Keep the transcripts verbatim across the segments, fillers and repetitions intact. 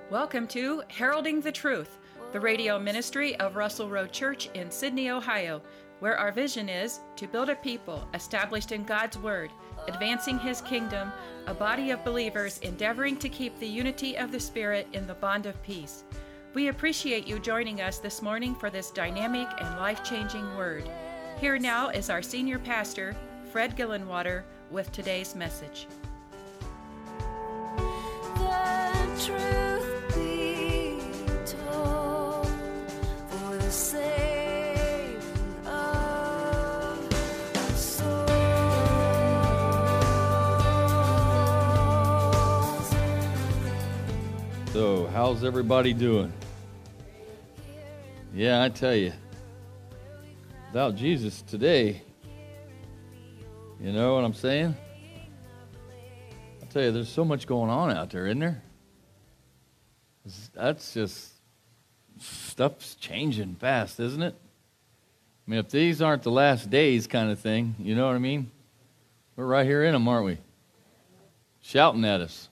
Welcome to Heralding the Truth, the radio ministry of Russell Road Church in Sydney, Ohio, where our vision is to build a people established in God's Word, advancing His kingdom, a body of believers endeavoring to keep the unity of the Spirit in the bond of peace. We appreciate you joining us this morning for this dynamic and life-changing word. Here now is our senior pastor, Fred Gillenwater, with today's message. The truth be told, for the saving of souls. So, how's everybody doing? Yeah, I tell you, without Jesus today, you know what I'm saying? I tell you, there's so much going on out there, isn't there? That's just, stuff's changing fast, isn't it? I mean, if these aren't the last days kind of thing, you know what I mean? We're right here in them, aren't we? Shouting at us.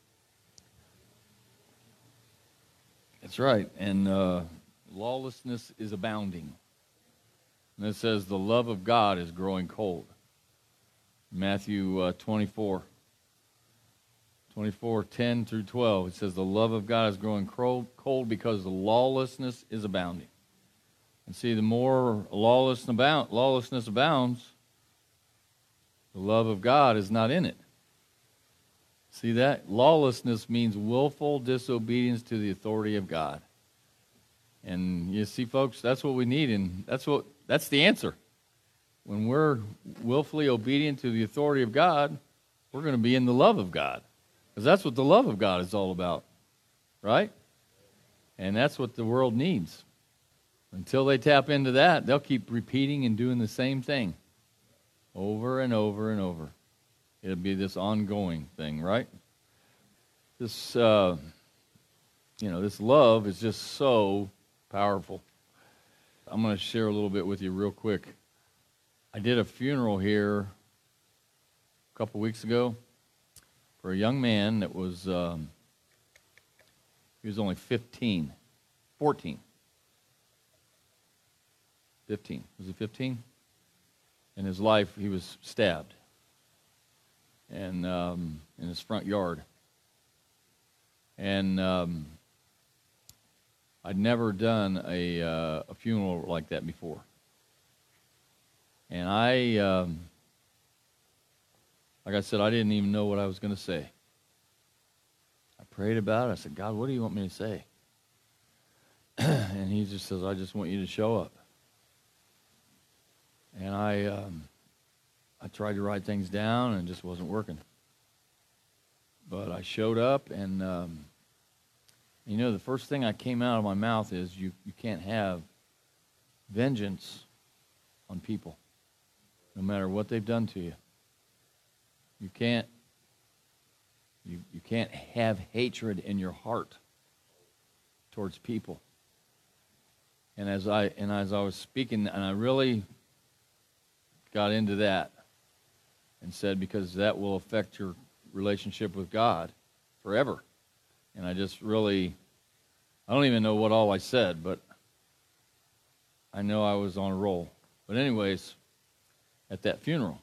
That's right. And uh, lawlessness is abounding. And it says the love of God is growing cold. Matthew uh, twenty-four. twenty-four, ten through twelve. It says the love of God is growing cold because the lawlessness is abounding. And see, the more lawlessness, abound, lawlessness abounds, the love of God is not in it. See that? Lawlessness means willful disobedience to the authority of God. And you see, folks, that's what we need, and that's what that's the answer. When we're willfully obedient to the authority of God, we're going to be in the love of God. Because that's what the love of God is all about, right? And that's what the world needs. Until they tap into that, they'll keep repeating and doing the same thing over and over and over. It'll be this ongoing thing, right? This, uh, you know, this love is just so powerful. I'm going to share a little bit with you real quick. I did a funeral here a couple weeks ago for a young man that was, um, he was only fifteen, fourteen. fifteen. Was he fifteen? In his life, he was stabbed. And um, in his front yard. And um, I'd never done a, uh, a funeral like that before. And I, um, like I said, I didn't even know what I was going to say. I prayed about it. I said, God, what do you want me to say? And he just says, I just want you to show up. And I... Um, I tried to write things down and it just wasn't working. But I showed up and, um, you know, the first thing that came out of my mouth is you, you can't have vengeance on people, no matter what they've done to you. You can't, you, you can't have hatred in your heart towards people. And as I, and as I was speaking, and I really got into that, and said, because that will affect your relationship with God forever. And I just really, I don't even know what all I said, but I know I was on a roll. But anyways, at that funeral.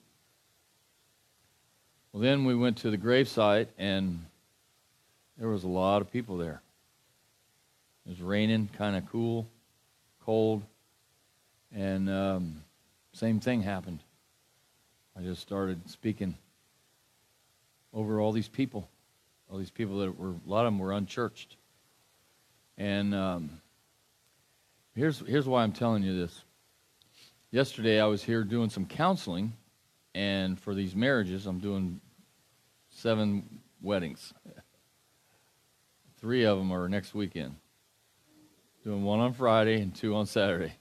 Well, then we went to the gravesite, and there was a lot of people there. It was raining, kind of cool, cold, and um, same thing happened. I just started speaking over all these people, all these people that were, a lot of them were unchurched. And um, here's here's why I'm telling you this. Yesterday I was here doing some counseling, and for these marriages, I'm doing seven weddings. Three of them are next weekend. Doing one on Friday and two on Saturday.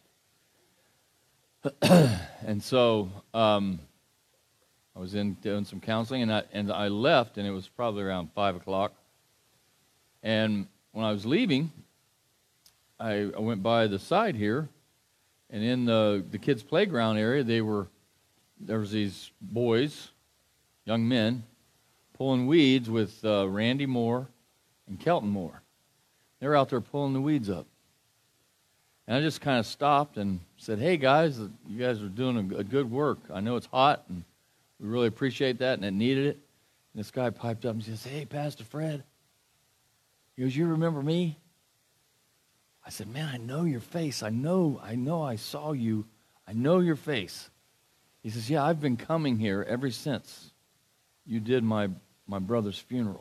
And so... Um, I was in doing some counseling, and I and I left, and it was probably around five o'clock. And when I was leaving, I, I went by the side here, and in the the kids' playground area, they were there was these boys, young men, pulling weeds with uh, Randy Moore and Kelton Moore. They were out there pulling the weeds up. And I just kind of stopped and said, hey, guys, you guys are doing a, a good work. I know it's hot, and we really appreciate that, and it needed it. And this guy piped up and says, hey, Pastor Fred. He goes, you remember me? I said, man, I know your face. I know, I know I saw you. I know your face. He says, yeah, I've been coming here ever since you did my, my brother's funeral.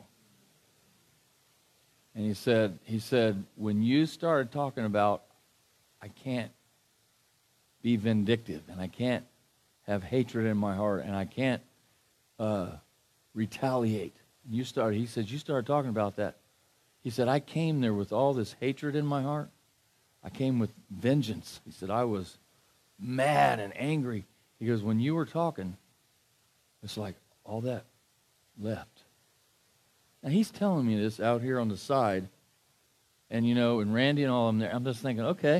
And he said, he said, when you started talking about I can't be vindictive, and I can't have hatred in my heart, and I can't uh, retaliate. And you started, he said, you started talking about that. He said, I came there with all this hatred in my heart. I came with vengeance. He said, I was mad and angry. He goes, when you were talking, it's like all that left. And he's telling me this out here on the side. And, you know, and Randy and all of them there, I'm just thinking, okay.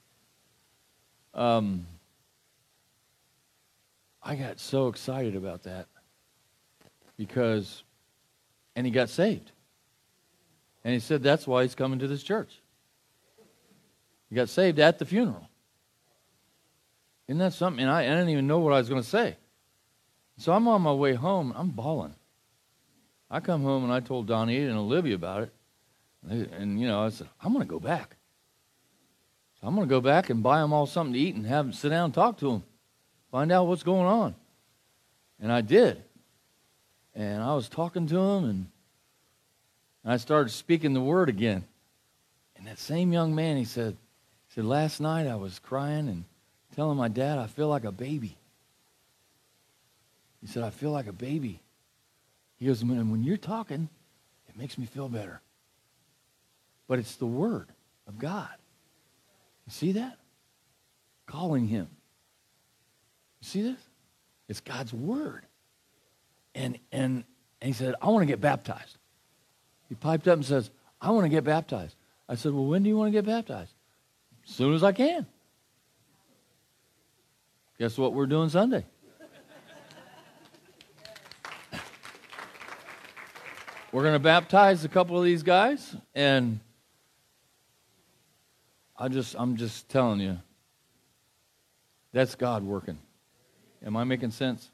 Um, I got so excited about that. Because, and he got saved. And he said that's why he's coming to this church. He got saved at the funeral. Isn't that something? And I, I didn't even know what I was going to say. So I'm on my way home. I'm bawling. I come home and I told Donnie and Olivia about it. And, and you know, I said, I'm going to go back. So I'm going to go back and buy them all something to eat and have them sit down and talk to them. Find out what's going on. And I did. And I was talking to them, and I started speaking the word again. And that same young man, he said, he said, last night I was crying and telling my dad I feel like a baby. He said, I feel like a baby. He goes, when, when you're talking, it makes me feel better. But it's the word of God. You see that? Calling him. You see this? It's God's word. And, and, and he said, I want to get baptized. He piped up and says, I want to get baptized. I said, well, when do you want to get baptized? As soon as I can. Guess what we're doing Sunday? We're going to baptize a couple of these guys, and I just, I'm just telling you, that's God working. Am I making sense?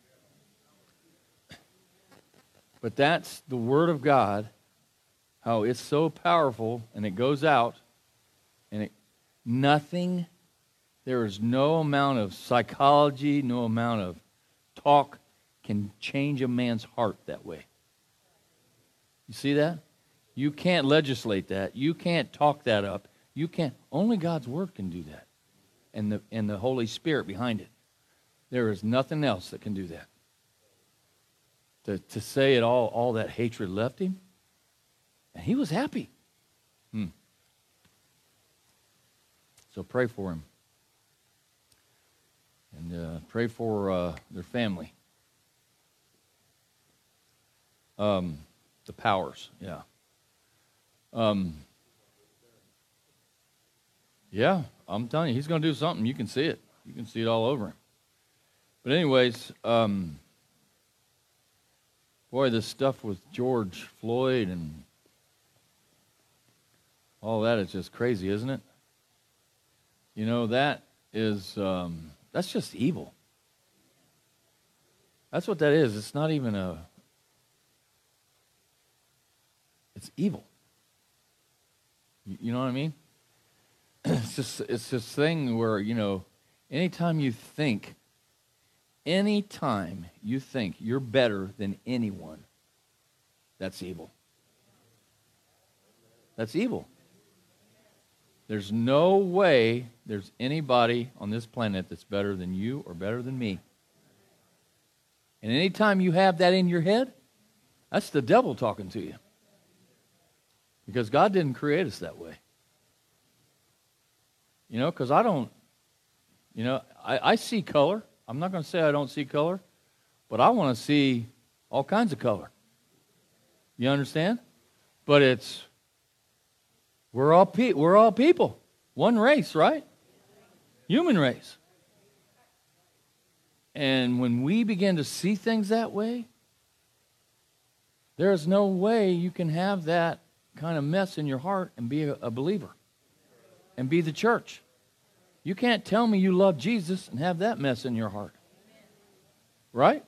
But that's the Word of God, how it's so powerful, and it goes out, and it, nothing, there is no amount of psychology, no amount of talk can change a man's heart that way. You see that? You can't legislate that. You can't talk that up. You can't. Only God's Word can do that. And the, and the Holy Spirit behind it. There is nothing else that can do that. To, to say it all, all that hatred left him. And he was happy. Hmm. So pray for him. And uh, pray for uh, their family. Um... The Powers, yeah. Um, yeah, I'm telling you, he's going to do something. You can see it. You can see it all over him. But anyways, um, boy, this stuff with George Floyd and all that is just crazy, isn't it? You know, that is, um, that's just evil. That's what that is. It's not even a... It's evil. You know what I mean? It's just it's this thing where, you know, anytime you think, anytime you think you're better than anyone, that's evil. That's evil. There's no way there's anybody on this planet that's better than you or better than me. And anytime you have that in your head, that's the devil talking to you. Because God didn't create us that way. You know, because I don't, you know, I, I see color. I'm not going to say I don't see color, but I want to see all kinds of color. You understand? But it's, we're all, pe- we're all people. One race, right? Human race. And when we begin to see things that way, there is no way you can have that kind of mess in your heart and be a, a believer and be the church. You can't tell me you love Jesus and have that mess in your heart. Right?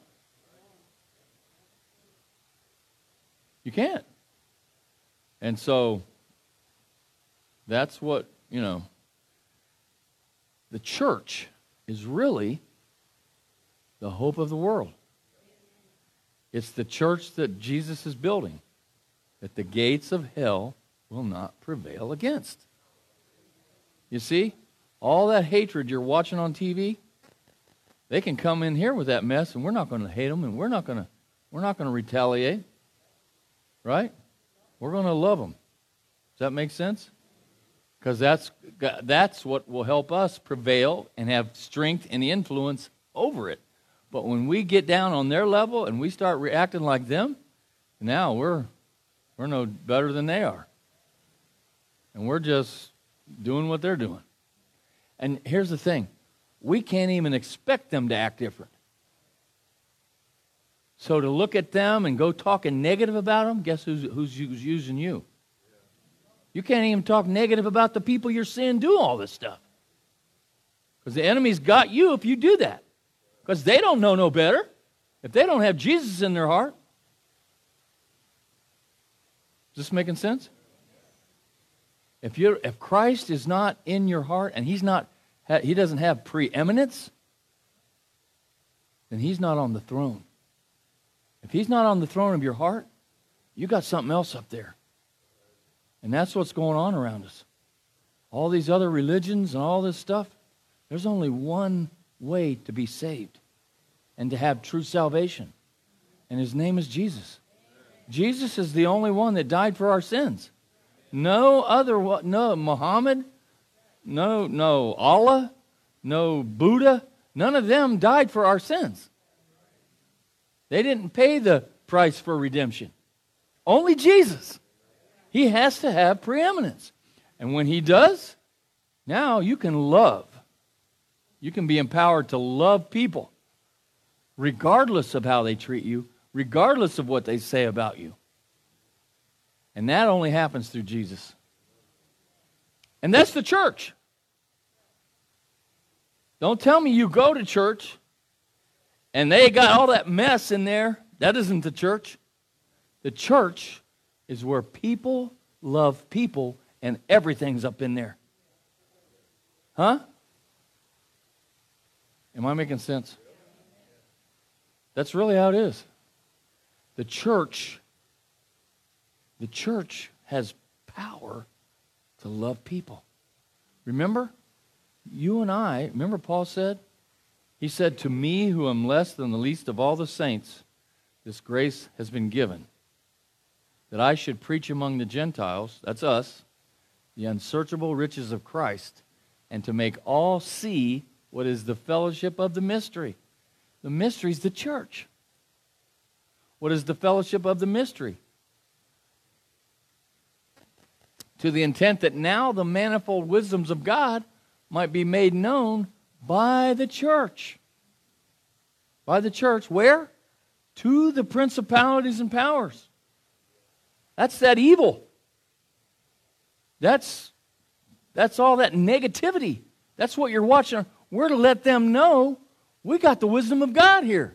You can't. And so that's what, you know, the church is really the hope of the world. It's the church that Jesus is building, that the gates of hell will not prevail against. You see, all that hatred you're watching on T V, they can come in here with that mess, and we're not going to hate them, and we're not going to we're not going to retaliate, right? We're going to love them. Does that make sense? Because that's that's what will help us prevail and have strength and influence over it. But when we get down on their level and we start reacting like them, now we're we're no better than they are. And we're just doing what they're doing. And here's the thing. We can't even expect them to act different. So to look at them and go talking negative about them, guess who's, who's, who's using you? You can't even talk negative about the people you're seeing do all this stuff. Because the enemy's got you if you do that. Because they don't know no better. If they don't have Jesus in their heart. Is this making sense? If you're, if Christ is not in your heart and he's not, he doesn't have preeminence, then he's not on the throne. If he's not on the throne of your heart, you got something else up there. And that's what's going on around us. All these other religions and all this stuff, there's only one way to be saved and to have true salvation. And his name is Jesus. Jesus is the only one that died for our sins. No other, no Muhammad, no, no Allah, no Buddha, none of them died for our sins. They didn't pay the price for redemption. Only Jesus. He has to have preeminence. And when he does, now you can love. You can be empowered to love people, regardless of how they treat you, regardless of what they say about you. And that only happens through Jesus. And that's the church. Don't tell me you go to church and they got all that mess in there. That isn't the church. The church is where people love people and everything's up in there. Huh? Am I making sense? That's really how it is. The church, the church has power to love people. Remember? You and I, remember Paul said? He said, to me who am less than the least of all the saints, this grace has been given, that I should preach among the Gentiles, that's us, the unsearchable riches of Christ, and to make all see what is the fellowship of the mystery. The mystery is the church. What is the fellowship of the mystery? To the intent that now the manifold wisdoms of God might be made known by the church. By the church. Where? To the principalities and powers. That's that evil. That's, that's all that negativity. That's what you're watching. We're to let them know we got the wisdom of God here.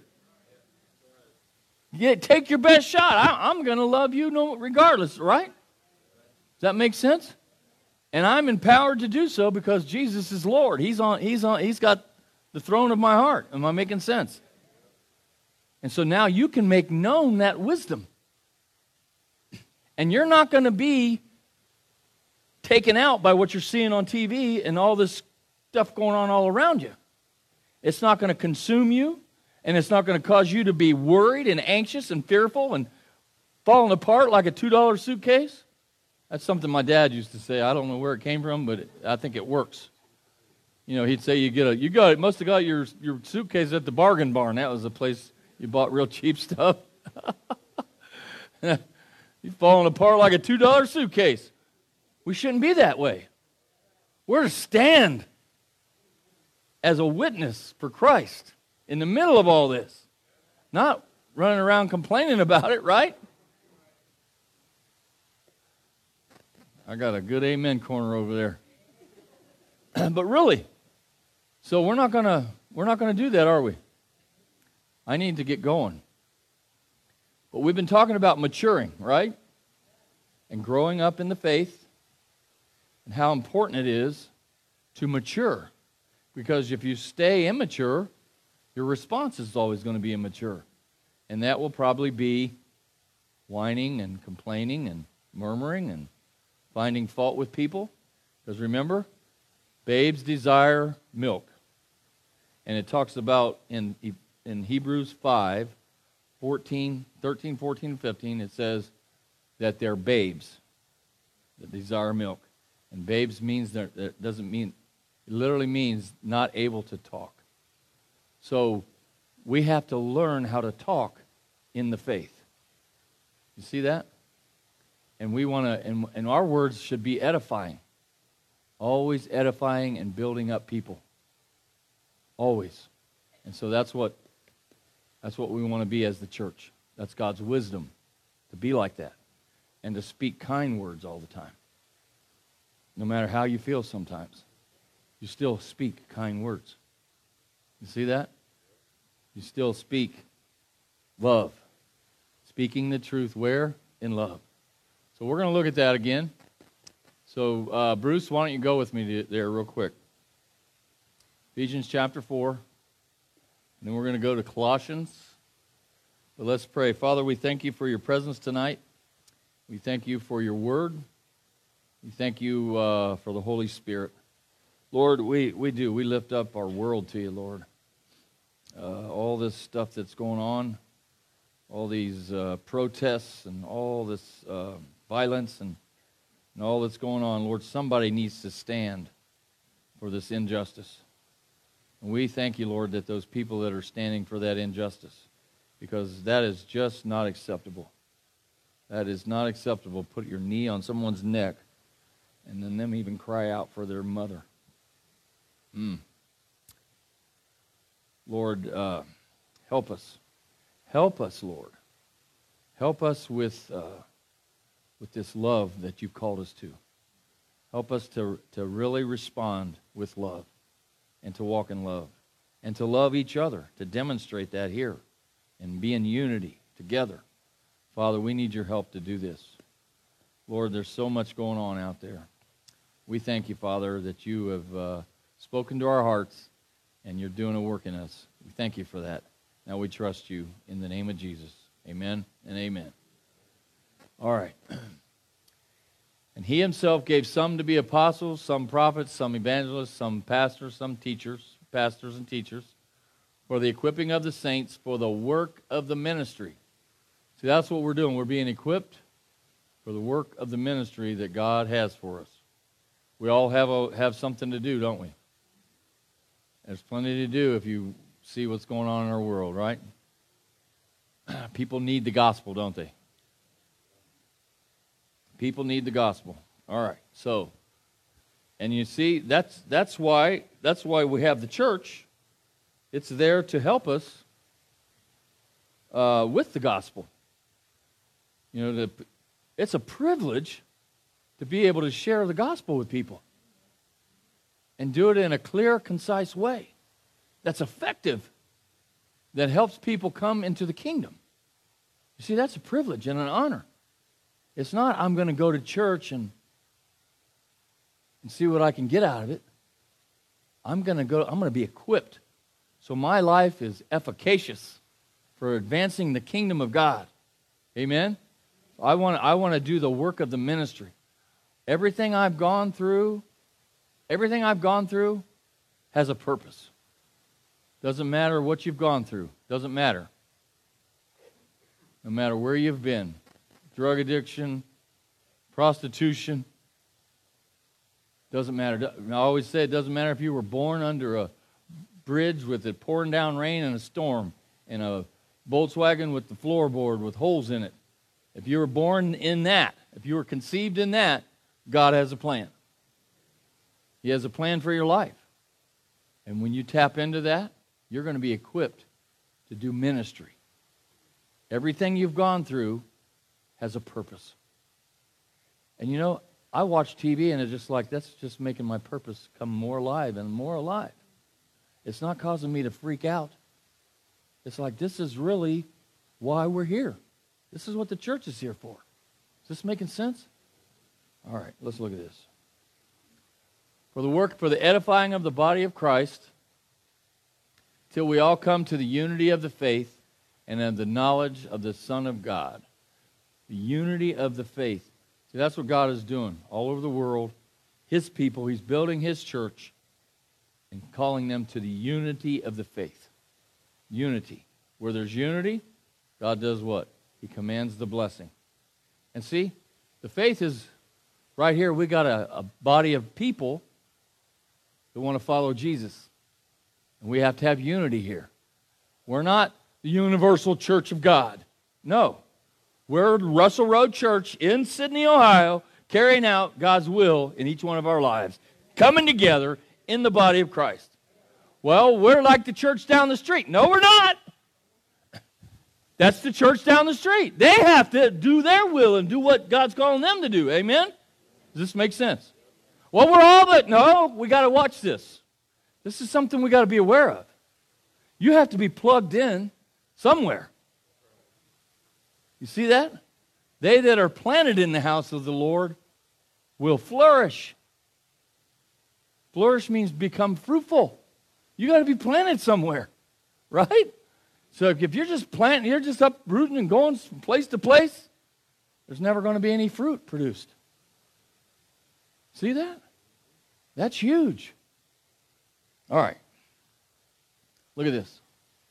Yeah, take your best shot. I, I'm going to love you no, regardless, right? Does that make sense? And I'm empowered to do so because Jesus is Lord. He's on. He's on. He's got the throne of my heart. Am I making sense? And so now you can make known that wisdom. And you're not going to be taken out by what you're seeing on T V and all this stuff going on all around you. It's not going to consume you, and it's not going to cause you to be worried and anxious and fearful and falling apart like a two dollar suitcase. That's something my dad used to say. I don't know where it came from, but it, I think it works. You know, he'd say you get a, you got, must have got your, your suitcase at the bargain barn. That was the place you bought real cheap stuff. You're falling apart like a two dollar suitcase. We shouldn't be that way. We're to stand as a witness for Christ in the middle of all this. Not running around complaining about it, right? I got a good amen corner over there. But really, so we're not gonna we're not gonna do that, are we? I need to get going. But we've been talking about maturing, right? And growing up in the faith, and how important it is to mature. Because if you stay immature, your response is always going to be immature. And that will probably be whining and complaining and murmuring and finding fault with people. Because remember, babes desire milk. And it talks about in, in Hebrews five, fourteen, thirteen, fourteen, and fifteen, it says that they're babes that desire milk. And babes means that it doesn't mean, it literally means not able to talk. So we have to learn how to talk in the faith. You see that? And we want to, and, and our words should be edifying. Always edifying and building up people. Always. And so that's what that's what we want to be as the church. That's God's wisdom, to be like that. And to speak kind words all the time. No matter how you feel sometimes, you still speak kind words. You see that? You still speak love. Speaking the truth where? In love. So we're going to look at that again. So, uh, Bruce, why don't you go with me to, there real quick. Ephesians chapter four. And then we're going to go to Colossians. But let's pray. Father, we thank you for your presence tonight. We thank you for your word. We thank you uh, for the Holy Spirit. Lord, we, we do. We lift up our world to you, Lord. Uh, all this stuff that's going on, all these uh, protests and all this uh, violence and, and all that's going on, Lord, somebody needs to stand for this injustice. And we thank you, Lord, that those people that are standing for that injustice, because that is just not acceptable. That is not acceptable. Put your knee on someone's neck and then them even cry out for their mother. Mm. Lord, uh, help us. Help us, Lord. Help us with uh, with this love that you've called us to. Help us to, to really respond with love and to walk in love and to love each other, to demonstrate that here and be in unity together. Father, we need your help to do this. Lord, there's so much going on out there. We thank you, Father, that you have uh, spoken to our hearts and you're doing a work in us. We thank you for that. Now we trust you in the name of Jesus. Amen and amen. All right. And he himself gave some to be apostles, some prophets, some evangelists, some pastors, some teachers, pastors and teachers, for the equipping of the saints, for the work of the ministry. See, that's what we're doing. We're being equipped for the work of the ministry that God has for us. We all have a, have something to do, don't we? There's plenty to do if you see what's going on in our world, right? People need the gospel, don't they? People need the gospel. All right. So, and you see, that's that's why that's why we have the church. It's there to help us uh, with the gospel. You know, the, it's a privilege to be able to share the gospel with people and do it in a clear, concise way that's effective, that helps people come into the kingdom. You see, that's a privilege and an honor. It's not, I'm going to go to church and, and see what I can get out of it. I'm going to go, I'm going to be equipped. So my life is efficacious for advancing the kingdom of God. Amen? I want, I want to do the work of the ministry. Everything I've gone through, everything I've gone through has a purpose. Doesn't matter what you've gone through. Doesn't matter. No matter where you've been. Drug addiction, prostitution. Doesn't matter. I always say it doesn't matter if you were born under a bridge with it pouring down rain and a storm and a Volkswagen with the floorboard with holes in it. If you were born in that, if you were conceived in that, God has a plan. He has a plan for your life. And when you tap into that, you're going to be equipped to do ministry. Everything you've gone through has a purpose. And you know, I watch T V and it's just like, that's just making my purpose come more alive and more alive. It's not causing me to freak out. It's like, this is really why we're here. This is what the church is here for. Is this making sense? All right, let's look at this. For the work, for the edifying of the body of Christ, till we all come to the unity of the faith and of the knowledge of the Son of God. The unity of the faith. See, that's what God is doing all over the world. His people, He's building His church and calling them to the unity of the faith. Unity. Where there's unity, God does what? He commands the blessing. And see, the faith is right here. We got a, a body of people that want to follow Jesus. And we have to have unity here. We're not the universal church of God. No. We're Russell Road Church in Sydney, Ohio, carrying out God's will in each one of our lives. Coming together in the body of Christ. Well, we're like the church down the street. No, we're not. That's the church down the street. They have to do their will and do what God's calling them to do. Amen? Does this make sense? Well, we're all but, no, we got to watch this. This is something we got to be aware of. You have to be plugged in somewhere. You see that? They that are planted in the house of the Lord will flourish. Flourish means become fruitful. You got to be planted somewhere, right? So if you're just planting, you're just uprooting and going from place to place, there's never going to be any fruit produced. See that? That's huge. All right. Look at this.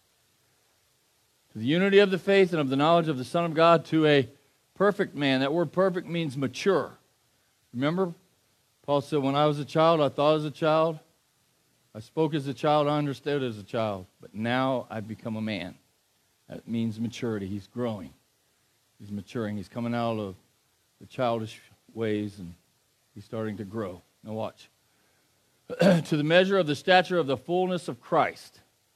To the unity of the faith and of the knowledge of the Son of God, to a perfect man. That word perfect means mature. Remember, Paul said, when I was a child, I thought as a child. I spoke as a child, I understood as a child. But now I've become a man. That means maturity. He's growing. He's maturing. He's coming out of the childish ways and he's starting to grow. Now watch. To the measure of the stature of the fullness of Christ,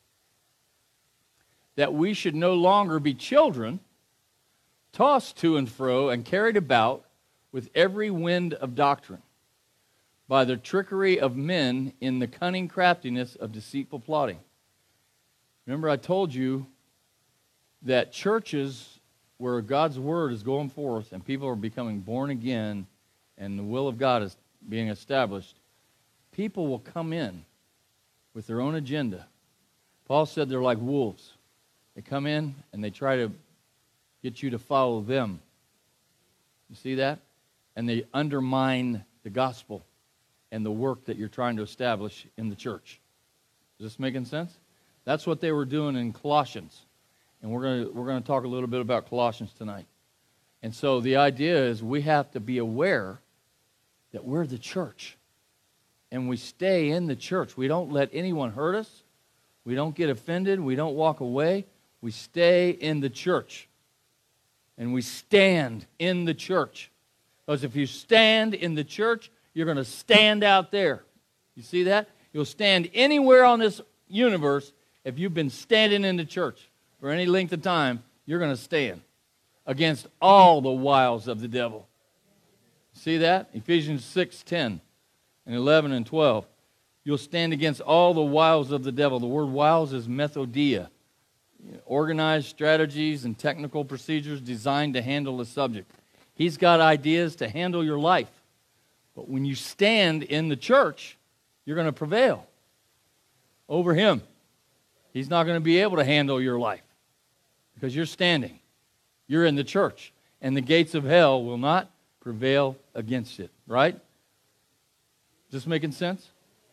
that we should no longer be children, tossed to and fro and carried about with every wind of doctrine, by the trickery of men in the cunning craftiness of deceitful plotting. Remember, I told you that churches where God's word is going forth and people are becoming born again and the will of God is being established, people will come in with their own agenda. Paul said they're like wolves. They come in and they try to get you to follow them. You see that? And they undermine the gospel and the work that you're trying to establish in the church. Is this making sense? That's what they were doing in Colossians. And we're going to we're going to talk a little bit about Colossians tonight. And so the idea is we have to be aware that we're the church. And we stay in the church. We don't let anyone hurt us. We don't get offended. We don't walk away. We stay in the church. And we stand in the church. Because if you stand in the church, you're going to stand out there. You see that? You'll stand anywhere on this universe. If you've been standing in the church for any length of time, you're going to stand against all the wiles of the devil. See that? Ephesians six, ten and eleven and twelve. You'll stand against all the wiles of the devil. The word wiles is methodia. Organized strategies and technical procedures designed to handle the subject. He's got ideas to handle your life. But when you stand in the church, you're going to prevail over him. He's not going to be able to handle your life because you're standing. You're in the church. And the gates of hell will not prevail against it. Right? Is this making sense?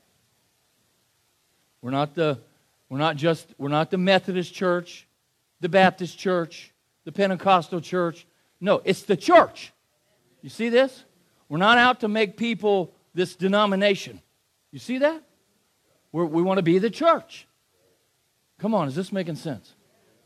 We're not the we're not just we're not the Methodist church, the Baptist church, the Pentecostal church. No, it's the church. You see this? We're not out to make people this denomination. You see that? We're, we want to be the church. Come on, is this making sense?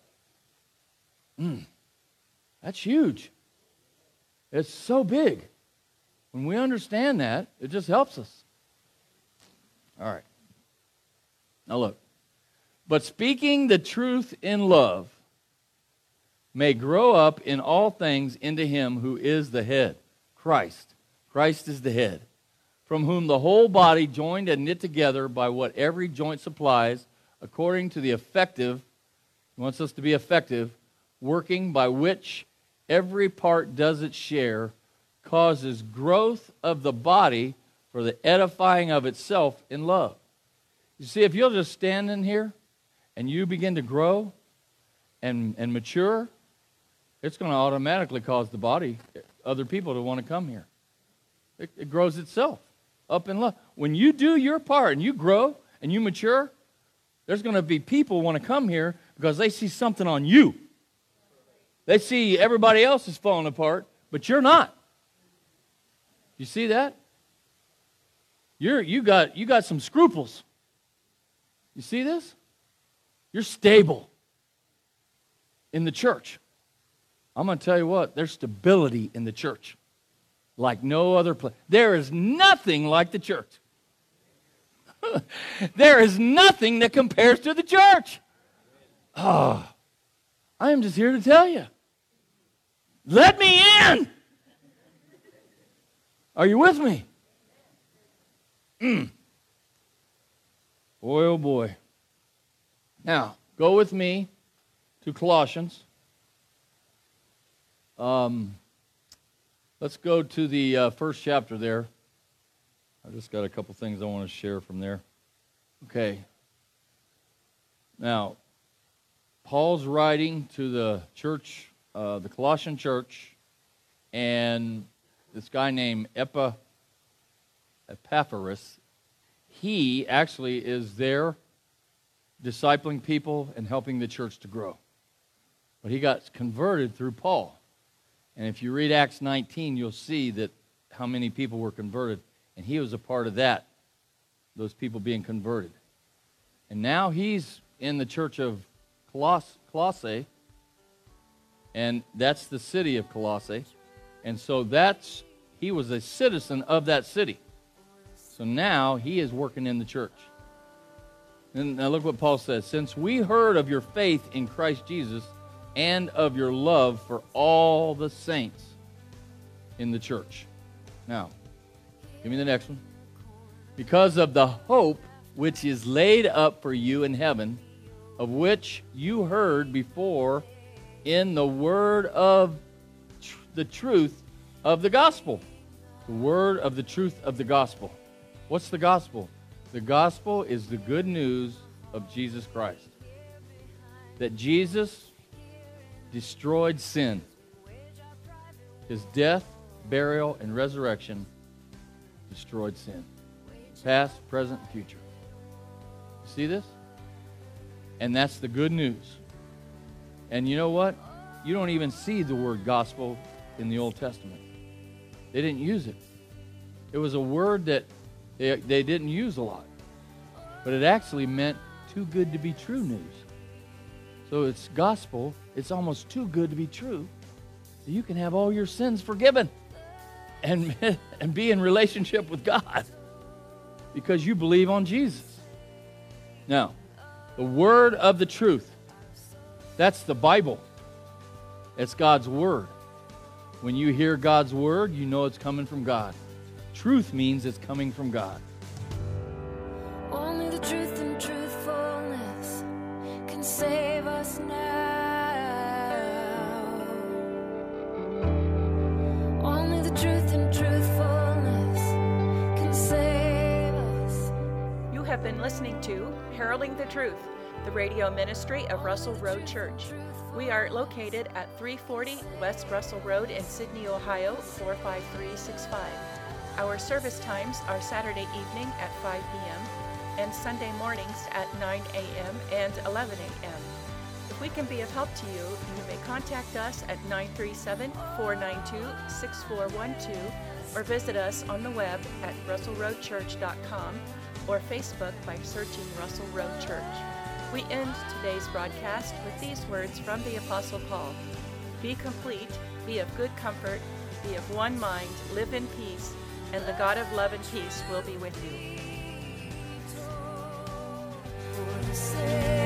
Mm, that's huge. It's so big. When we understand that, it just helps us. All right. Now look. But speaking the truth in love may grow up in all things into him who is the head, Christ, Christ is the head, from whom the whole body, joined and knit together by what every joint supplies, according to the effective, he wants us to be effective, working by which every part does its share, causes growth of the body for the edifying of itself in love. You see, if you'll just stand in here and you begin to grow and, and mature, it's going to automatically cause the body, other people, to want to come here. It, it grows itself up in love. When you do your part and you grow and you mature, there's going to be people who want to come here because they see something on you. They see everybody else is falling apart, but you're not. You see that? You're you got you got some scruples. You see this? You're stable in the church. I'm going to tell you what, there's stability in the church like no other place. There is nothing like the church. There is nothing that compares to the church. Oh, I am just here to tell you. Let me in. Are you with me? Mm. Boy, oh boy. Now, go with me to Colossians. Um, let's go to the uh, first chapter there. I just got a couple things I want to share from there. Okay. Now, Paul's writing to the church, uh, the Colossian church, and this guy named Epa, Epaphras, he actually is there discipling people and helping the church to grow. But he got converted through Paul. And if you read Acts nineteen, you'll see that how many people were converted. And he was a part of that, those people being converted. And now he's in the church of Coloss- Colossae, and that's the city of Colossae. And so that's, he was a citizen of that city. So now he is working in the church. And now look what Paul says. Since we heard of your faith in Christ Jesus and of your love for all the saints in the church. Now, give me the next one. Because of the hope which is laid up for you in heaven, of which you heard before in the word of tr- the truth of the gospel. The word of the truth of the gospel. What's the gospel? The gospel is the good news of Jesus Christ. That Jesus destroyed sin. His death, burial, and resurrection destroyed sin. Past, present, and future. See this? And that's the good news. And you know what? You don't even see the word gospel in the Old Testament. They didn't use it. It was a word that they, they didn't use a lot. But it actually meant too good to be true news. So it's gospel. It's almost too good to be true. So you can have all your sins forgiven and, and be in relationship with God because you believe on Jesus. Now, the word of the truth, that's the Bible. It's God's word. When you hear God's word, you know it's coming from God. Truth means it's coming from God. Only the truth and truthfulness can save us now. Only the truth and truthfulness can save us. You have been listening to Heralding the Truth, the radio ministry of Russell Road Church. We are located at three forty West Russell Road in Sydney, Ohio, four five three six five. Our service times are Saturday evening at five p.m. and Sunday mornings at nine a.m. and eleven a.m. If we can be of help to you, you may contact us at nine three seven, four nine two, six four one two or visit us on the web at russell road church dot com or Facebook by searching Russell Road Church. We end today's broadcast with these words from the Apostle Paul. Be complete, be of good comfort, be of one mind, live in peace, and the God of love and peace will be with you. For the sake